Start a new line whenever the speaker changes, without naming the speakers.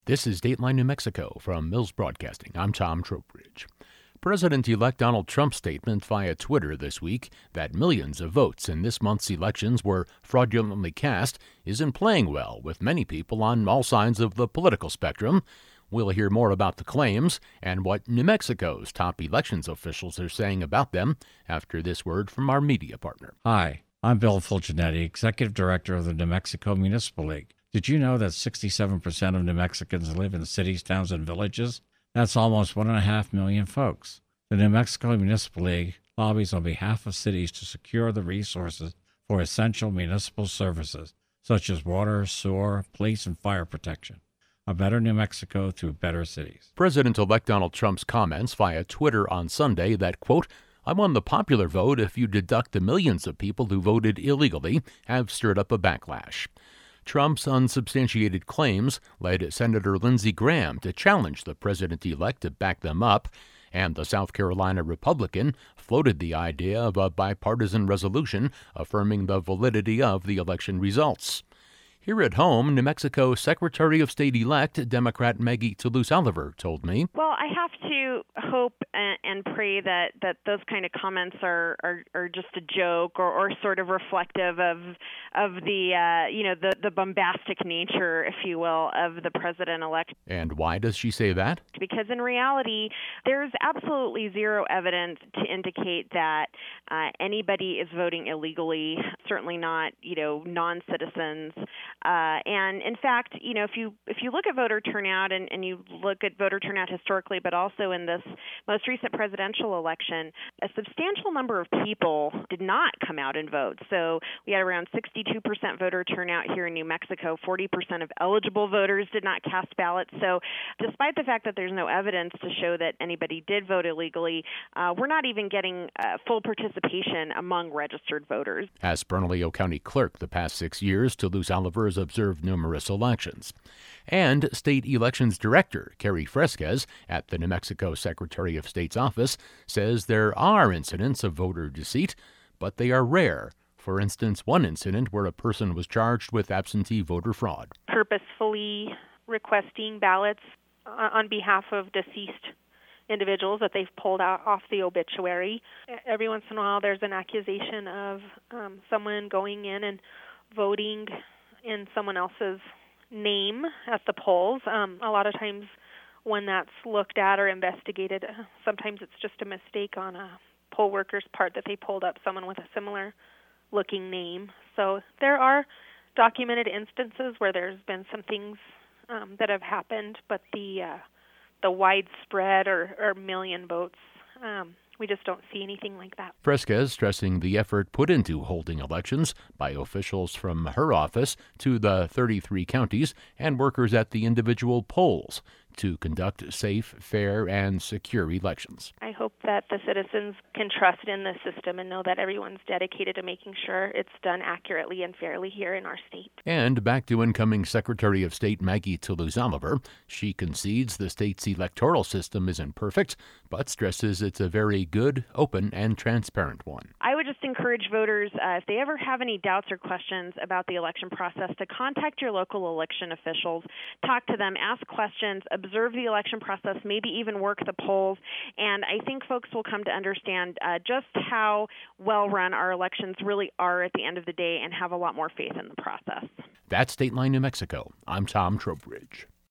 This is Dateline New Mexico from Mills Broadcasting. I'm Tom Trowbridge. President-elect Donald Trump's statement via Twitter this week that millions of votes in this month's elections were fraudulently cast isn't playing well with many people on all sides of the political spectrum. We'll hear more about the claims and what New Mexico's top elections officials are saying about them after this word from our media partner.
Hi, I'm Bill Fulgenetti, Executive Director of the New Mexico Municipal League. Did you know that 67% of New Mexicans live in cities, towns, and villages? That's almost 1.5 million folks. The New Mexico Municipal League lobbies on behalf of cities to secure the resources for essential municipal services, such as water, sewer, police, and fire protection. A better New Mexico through better cities.
President-elect Donald Trump's comments via Twitter on Sunday that, quote, "I won the popular vote if you deduct the millions of people who voted illegally," have stirred up a backlash. Trump's unsubstantiated claims led Senator Lindsey Graham to challenge the president-elect to back them up, and the South Carolina Republican floated the idea of a bipartisan resolution affirming the validity of the election results. Here at home, New Mexico Secretary of State-elect Democrat Maggie Toulouse-Oliver told me,
"Well, I have to hope and pray that those kind of comments are just a joke or sort of reflective of the bombastic nature, if you will, of the president-elect."
And why does she say that?
Because in reality, there's absolutely zero evidence to indicate that anybody is voting illegally, certainly not, non-citizens. And in fact, if you look at voter turnout and you look at voter turnout historically, but also in this most recent presidential election, a substantial number of people did not come out and vote. So we had around 62% voter turnout here in New Mexico. 40% of eligible voters did not cast ballots. So despite the fact that there's no evidence to show that anybody did vote illegally, we're not even getting full participation among registered voters.
As Bernalillo County Clerk the past 6 years, Toulouse-Oliver has observed numerous elections. And State Elections Director Carrie Fresquez at the New Mexico Secretary of State's office says there are incidents of voter deceit, but they are rare. For instance, one incident where a person was charged with absentee voter fraud.
Purposefully requesting ballots on behalf of deceased individuals that they've pulled out off the obituary. Every once in a while there's an accusation of someone going in and voting in someone else's name at the polls. A lot of times when that's looked at or investigated, sometimes it's just a mistake on a poll worker's part that they pulled up someone with a similar looking name. So there are documented instances where there's been some things that have happened, but the widespread or million votes, we just don't see anything like that.
Fresquez stressing the effort put into holding elections by officials from her office to the 33 counties and workers at the individual polls to conduct safe, fair, and secure elections.
I hope that the citizens can trust in the system and know that everyone's dedicated to making sure it's done accurately and fairly here in our state.
And back to incoming Secretary of State Maggie Toulouse-Oliver, she concedes the state's electoral system isn't perfect, but stresses it's a very good, open, and transparent one.
I would just encourage voters, if they ever have any doubts or questions about the election process, to contact your local election officials, talk to them, ask questions, observe the election process, maybe even work the polls, and I think folks will come to understand just how well run our elections really are at the end of the day and have a lot more faith in the process.
That's Dateline New Mexico. I'm Tom Trowbridge.